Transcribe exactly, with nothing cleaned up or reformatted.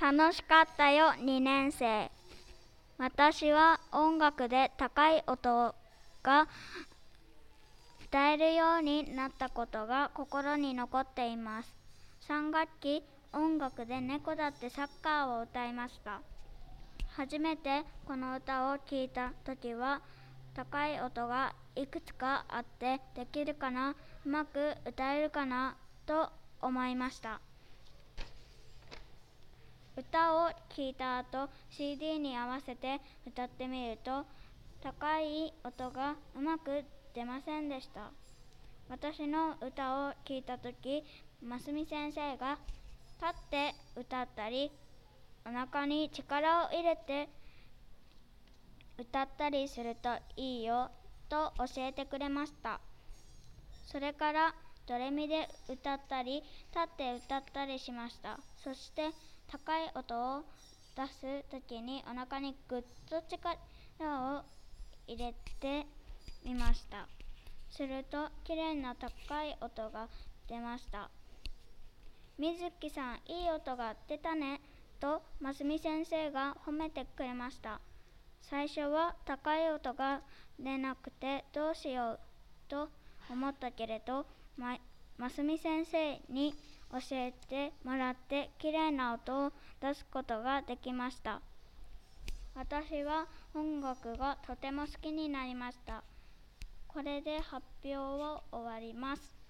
楽しかったよにねん生。私は音楽で高い音が歌えるようになったことが心に残っています。さん学期、音楽で猫だってサッカーを歌いました。初めてこの歌を聴いたときは、高い音がいくつかあってできるかな、うまく歌えるかなと思いました。歌を聴いた後、シーディー に合わせて歌ってみると、高い音がうまく出ませんでした。私の歌を聴いたとき、ますみ先生が立って歌ったり、お腹に力を入れて歌ったりするといいよと教えてくれました。それからドレミで歌ったり、立って歌ったりしました。そして高い音を出すときにお腹にぐっと力を入れてみました。するときれいな高い音が出ました。みずきさん、いい音が出たねとますみ先生が褒めてくれました。最初は高い音が出なくてどうしようと思ったけれど、ま、ますみ先生に教えてもらってきれいな音を出すことができました。私は音楽がとても好きになりました。これで発表を終わります。